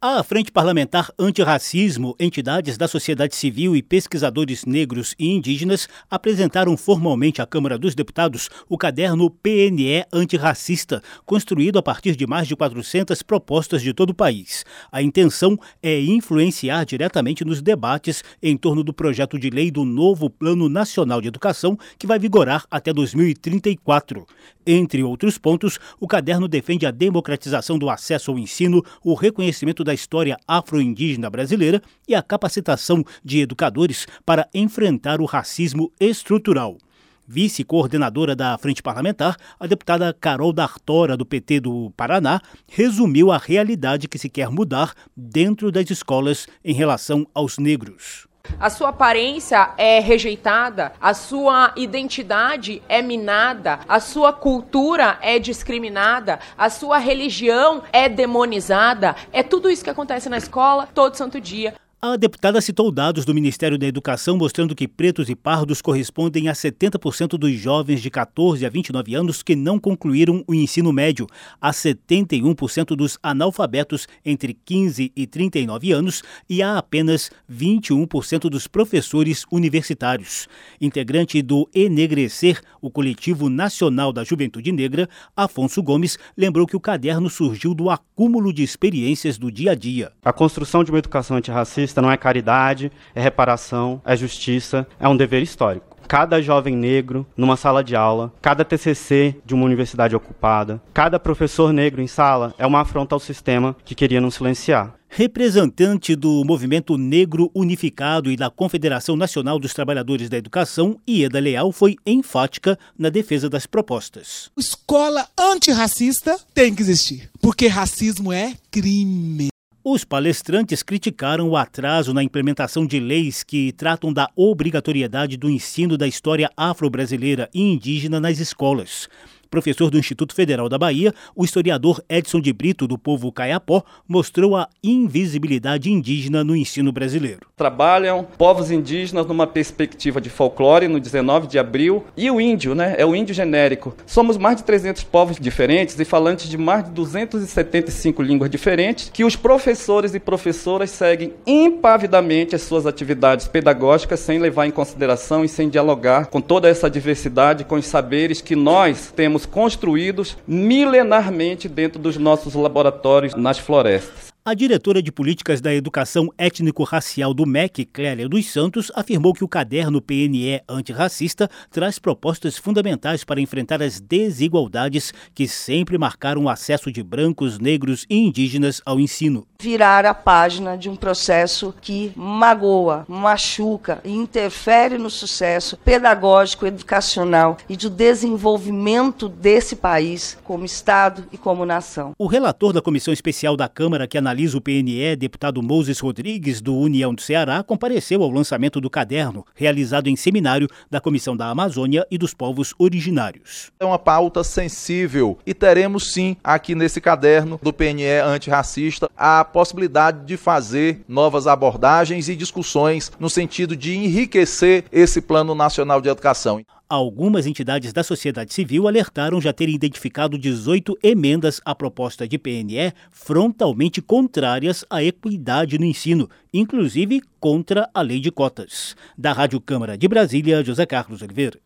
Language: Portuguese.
A Frente Parlamentar Antirracismo, entidades da sociedade civil e pesquisadores negros e indígenas apresentaram formalmente à Câmara dos Deputados o caderno PNE Antirracista, construído a partir de mais de 400 propostas de todo o país. A intenção é influenciar diretamente nos debates em torno do projeto de lei do novo Plano Nacional de Educação, que vai vigorar até 2034. Entre outros pontos, o caderno defende a democratização do acesso ao ensino, o reconhecimento da história afro-indígena brasileira e a capacitação de educadores para enfrentar o racismo estrutural. Vice-coordenadora da Frente Parlamentar, a deputada Carol D'Artora, do PT do Paraná, resumiu a realidade que se quer mudar dentro das escolas em relação aos negros. A sua aparência é rejeitada, a sua identidade é minada, a sua cultura é discriminada, a sua religião é demonizada. É tudo isso que acontece na escola todo santo dia. A deputada citou dados do Ministério da Educação mostrando que pretos e pardos correspondem a 70% dos jovens de 14 a 29 anos que não concluíram o ensino médio, a 71% dos analfabetos entre 15 e 39 anos e a apenas 21% dos professores universitários. Integrante do Enegrecer, o Coletivo Nacional da Juventude Negra, Afonso Gomes lembrou que o caderno surgiu do acúmulo de experiências do dia a dia. A construção de uma educação antirracista não é caridade, é reparação, é justiça, é um dever histórico. Cada jovem negro numa sala de aula, cada TCC de uma universidade ocupada, cada professor negro em sala é uma afronta ao sistema que queria nos silenciar. Representante do Movimento Negro Unificado e da Confederação Nacional dos Trabalhadores da Educação, Ieda Leal, foi enfática na defesa das propostas. Escola antirracista tem que existir, porque racismo é crime. Os palestrantes criticaram o atraso na implementação de leis que tratam da obrigatoriedade do ensino da história afro-brasileira e indígena nas escolas. Professor do Instituto Federal da Bahia, o historiador Edson de Brito, do povo Caiapó, mostrou a invisibilidade indígena no ensino brasileiro. Trabalham povos indígenas numa perspectiva de folclore no 19 de abril e o índio, é o índio genérico. Somos mais de 300 povos diferentes e falantes de mais de 275 línguas diferentes que os professores e professoras seguem impavidamente as suas atividades pedagógicas sem levar em consideração e sem dialogar com toda essa diversidade, com os saberes que nós temos construídos milenarmente dentro dos nossos laboratórios nas florestas. A diretora de Políticas da Educação Étnico-Racial do MEC, Clélia dos Santos, afirmou que o caderno PNE Antirracista traz propostas fundamentais para enfrentar as desigualdades que sempre marcaram o acesso de brancos, negros e indígenas ao ensino. Virar a página de um processo que magoa, machuca e interfere no sucesso pedagógico, educacional e do desenvolvimento desse país como Estado e como nação. O relator da Comissão Especial da Câmara que analisa o PNE, deputado Moses Rodrigues, do União do Ceará, compareceu ao lançamento do caderno, realizado em seminário da Comissão da Amazônia e dos Povos Originários. É uma pauta sensível e teremos sim aqui nesse caderno do PNE Antirracista a possibilidade de fazer novas abordagens e discussões no sentido de enriquecer esse Plano Nacional de Educação. Algumas entidades da sociedade civil alertaram já terem identificado 18 emendas à proposta de PNE frontalmente contrárias à equidade no ensino, inclusive contra a lei de cotas. Da Rádio Câmara de Brasília, José Carlos Oliveira.